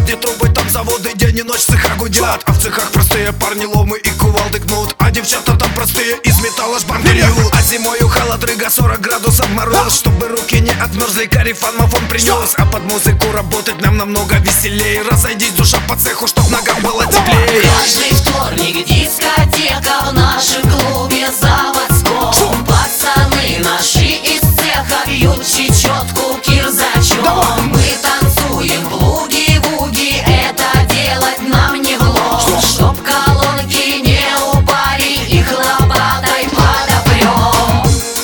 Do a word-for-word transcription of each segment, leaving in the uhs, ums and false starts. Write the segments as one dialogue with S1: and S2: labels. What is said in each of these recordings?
S1: где трубы, там заводы, день и ночь в цехах гудят. А в цехах простые парни ломы и кувалды гнут, а девчата там простые из металла шпанты льют. А зимою холодрыга, сорок градусов мороз, чтобы руки не отмерзли, карифан-мафон принес. А под музыку работать нам намного веселее. Разойдись, душа по цеху, чтоб ногам было теплее.
S2: Каждый вторник дискотека в нашем клубе заводском. Пацаны наши из цеха пьют чечетку кирзачом. Мы танцуем в буги-вуги, это делать нам не в ложь. Чтоб колонки не упали, их лопатой подопрем.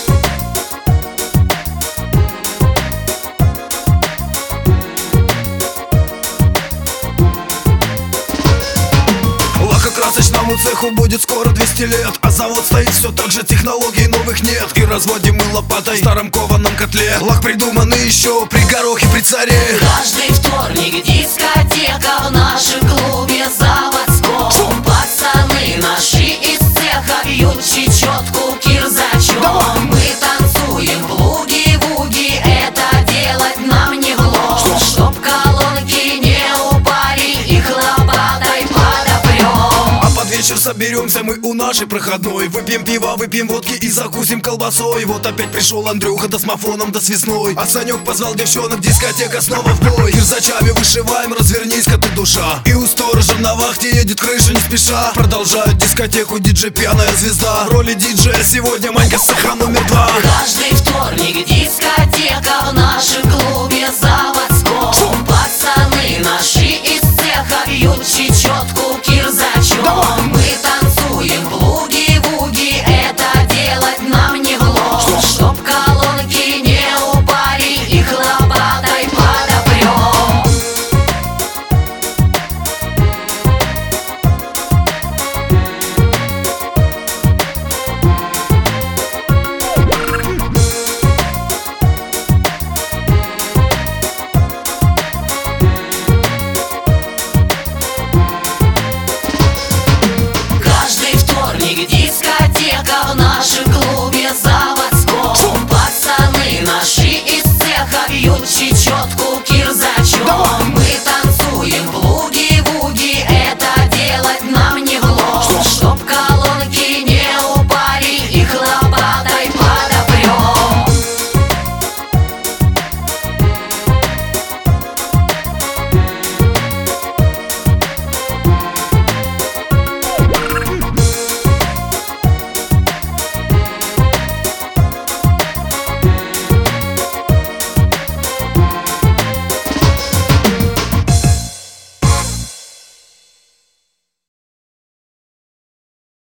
S1: Лакокрасочному цеху будет скоро двести лет, а завод стоит все так же, технологий новых нет. И разводим мы лопатой в старом кованом котле. Лак придуманный еще при горохе, при царе.
S2: Каждый вторник дискотека в нашем клубе заводском. Пацаны наши из цеха пьют чечетку кирзачом. Мы танцуем в буги-вуги, это делать нам не в ложь. Чтоб колонки не упали, их лопатой подопрем.
S1: А под вечер соберемся мы у нашей проходной, выпьем пиво, выпьем водки и закусим колбасой. Вот опять пришел Андрюха да с мафоном да свистной, а Санек позвал девчонок, дискотека снова в бой. Кирзачами вышиваем, развернись-ка ты, душа. И у сторожа на вахте едет крыша не спеша. Продолжает дискотеку диджей пьяная звезда. В роли диджея сегодня Манька с цеха номер два.
S2: Каждый вторник дискотека в нашем клубе заводском. Пацаны наши из цеха пьют чечетку